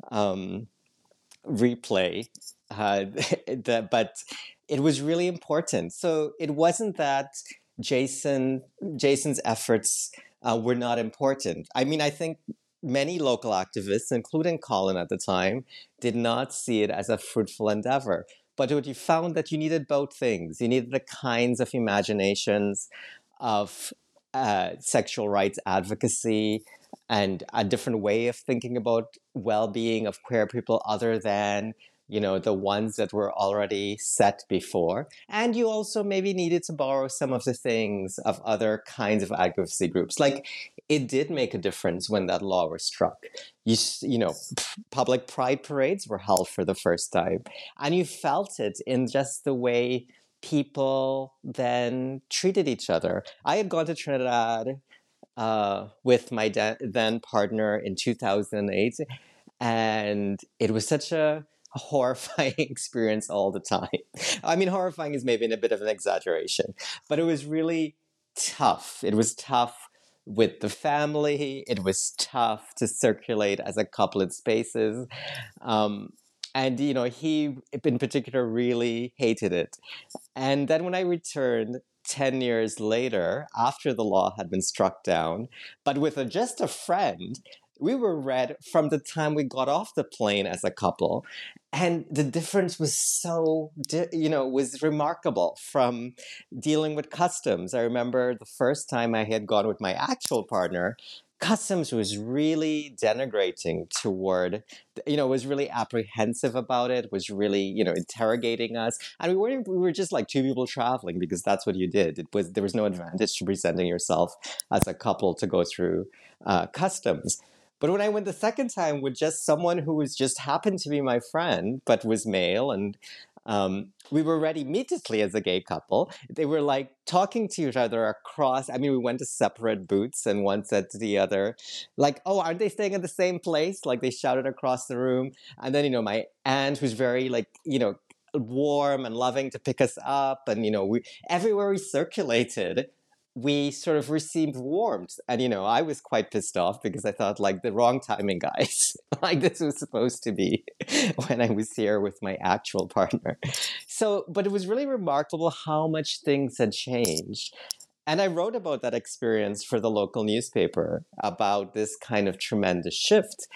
replay. But it was really important. So it wasn't that Jason's efforts were not important. I mean, I think many local activists, including Colin at the time, did not see it as a fruitful endeavor. But what you found that you needed both things. You needed the kinds of imaginations of sexual rights advocacy and a different way of thinking about well-being of queer people other than the ones that were already set before. And you also maybe needed to borrow some of the things of other kinds of advocacy groups. Like it did make a difference when that law was struck. Public pride parades were held for the first time. And you felt it in just the way people then treated each other. I had gone to Trinidad with my then partner in 2008. And it was such a horrifying experience all the time. I mean, horrifying is maybe a bit of an exaggeration, but it was really tough. It was tough with the family. It was tough to circulate as a couple in spaces. And, he in particular really hated it. And then when I returned 10 years later, after the law had been struck down, but with just a friend, we were read from the time we got off the plane as a couple. And the difference was was remarkable from dealing with customs. I remember the first time I had gone with my actual partner, customs was really denigrating toward, was really apprehensive about it, was really, interrogating us. And we were just like two people traveling because that's what you did. There was no advantage to presenting yourself as a couple to go through customs. But when I went the second time with just someone who was just happened to be my friend, but was male, and we were ready immediately as a gay couple. They were like talking to each other across. I mean, we went to separate booths, and one said to the other, like, "Oh, aren't they staying at the same place?" Like they shouted across the room. And then, my aunt, who's very warm and loving to pick us up, and everywhere we circulated, we sort of received warmth. And, I was quite pissed off because I thought, like, the wrong timing, guys. Like, this was supposed to be when I was here with my actual partner. So, but it was really remarkable how much things had changed. And I wrote about that experience for the local newspaper about this kind of tremendous shift.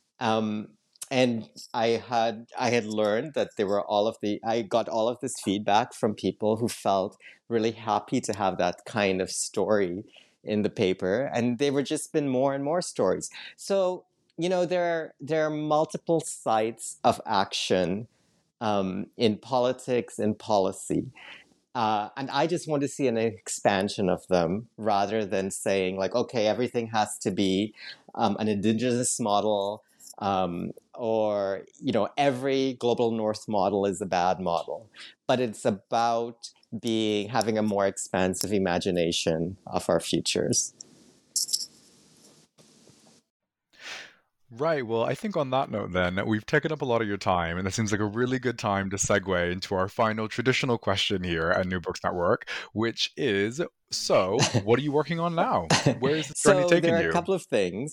And I had learned that I got all of this feedback from people who felt really happy to have that kind of story in the paper. And there were just been more and more stories. So, there are multiple sites of action in politics and policy. And I just want to see an expansion of them rather than saying like, okay, everything has to be an indigenous model, or every global north model is a bad model. But it's about having a more expansive imagination of our futures. Right. Well, I think on that note, then, we've taken up a lot of your time, and it seems like a really good time to segue into our final traditional question here at New Books Network, which is, so what are you working on now? Where is this journey So taking there are a you? couple of things.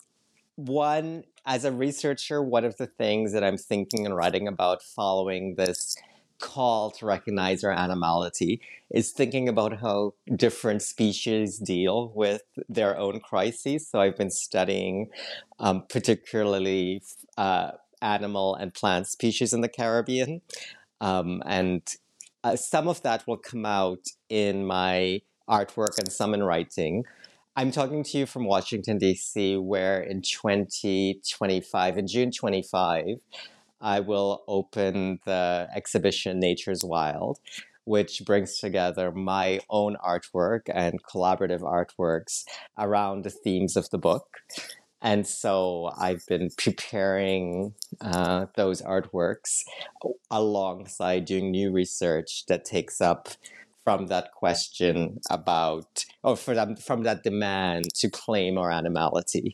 One, as a researcher, one of the things that I'm thinking and writing about following this call to recognize our animality is thinking about how different species deal with their own crises. So I've been studying particularly animal and plant species in the Caribbean. And some of that will come out in my artwork and some in writing. I'm talking to you from Washington, D.C., where in 2025, in June 25, I will open the exhibition Nature's Wild, which brings together my own artwork and collaborative artworks around the themes of the book. And so I've been preparing those artworks alongside doing new research that takes up from that question about, or from that demand to claim our animality.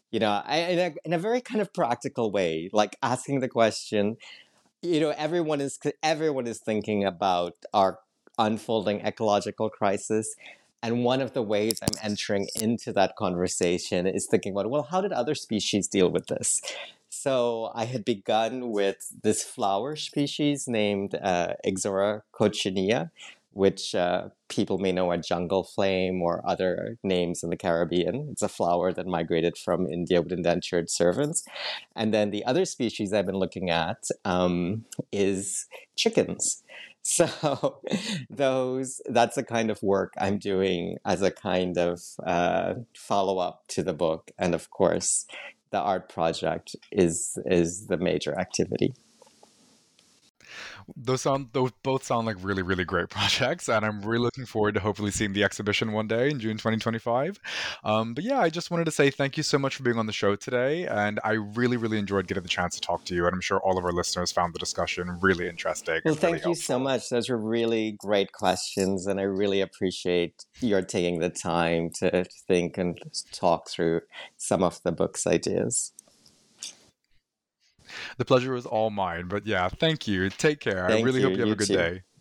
In a very kind of practical way, like asking the question, everyone is thinking about our unfolding ecological crisis. And one of the ways I'm entering into that conversation is thinking about, well, how did other species deal with this? So I had begun with this flower species named Ixora coccinea, which people may know as jungle flame or other names in the Caribbean. It's a flower that migrated from India with indentured servants. And then the other species I've been looking at is chickens. So that's the kind of work I'm doing as a kind of follow-up to the book. And of course, the art project is the major activity. Those both sound like really, really great projects, and I'm really looking forward to hopefully seeing the exhibition one day in June 2025. But yeah, I just wanted to say thank you so much for being on the show today, and I really, really enjoyed getting the chance to talk to you, and I'm sure all of our listeners found the discussion really interesting. Well, and thank really you so helpful. much. Those were really great questions, and I really appreciate your taking the time to think and talk through some of the book's ideas. The pleasure was all mine, but yeah, thank you. Take care. I Thank really you. hope you have You a good too. day.